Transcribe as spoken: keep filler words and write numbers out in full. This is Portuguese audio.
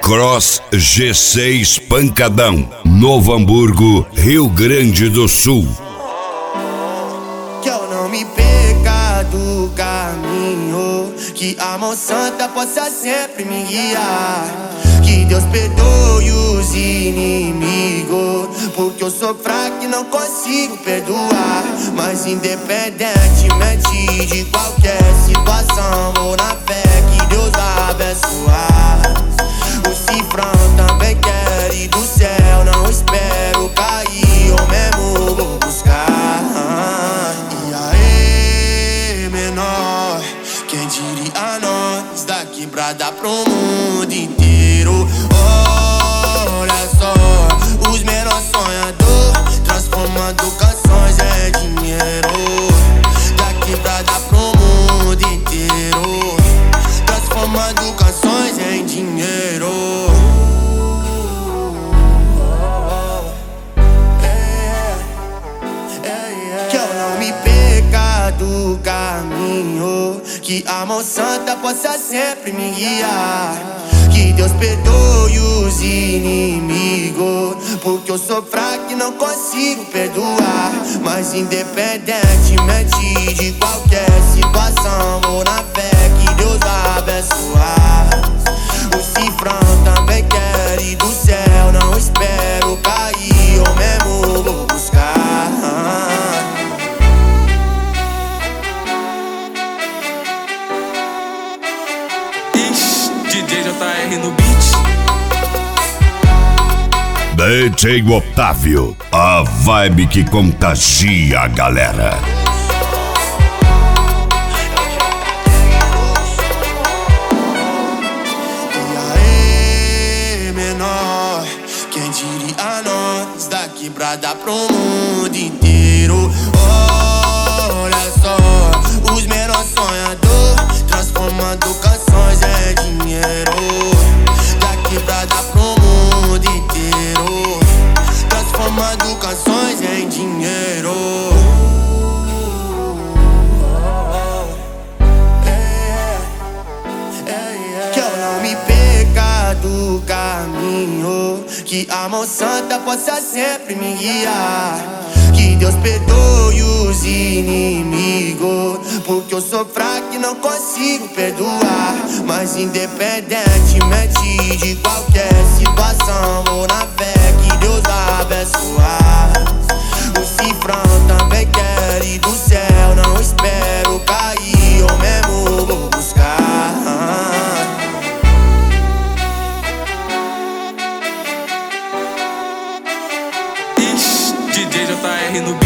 Cross G seis Pancadão, Novo Hamburgo, Rio Grande do Sul. Que eu não me perca do caminho, que a mão santa possa sempre me guiar. Que Deus perdoe os inimigos, porque eu sou fraco e não consigo perdoar. Mas independentemente de qualquer situação, vou na fé que Deus vai abençoar. O cifrão também quer ir do céu, não espero cair, eu mesmo vou buscar. E aí, menor, quem diria nós da quebrada pro mundo inteiro? Olha só, os menores sonhadores transformando canções em dinheiro. Da quebrada pro mundo inteiro, transformando canções em dinheiro. Que eu não me perca do caminho, que a mão santa possa sempre me guiar. Que Deus perdoe os inimigos, porque eu sou fraco e não consigo perdoar. Mas independentemente de qualquer situação, vou na fé que Deus vai abençoar. O cifrão também quer ir do céu, não espero cair, eu mesmo vou buscar. D J J R no beat. D J Otávio, a vibe que contagia a galera. E aí, menor, quem diria nós da quebrada pro mundo inteiro? Olha só, os menores sonhadores transformando canções em dinheiro. Da quebrada pro mundo inteiro, transformando canções em dinheiro. Que eu não me perca do caminho, que a mão santa possa sempre me guiar. Que Deus perdoe os inimigos, porque eu sou fraco e não consigo perdoar. Mas independentemente de qualquer situação, vou na fé que Deus vai abençoar. O cifrão também quer ir do céu, não espero cair, eu mesmo vou buscar. D J J R no beat.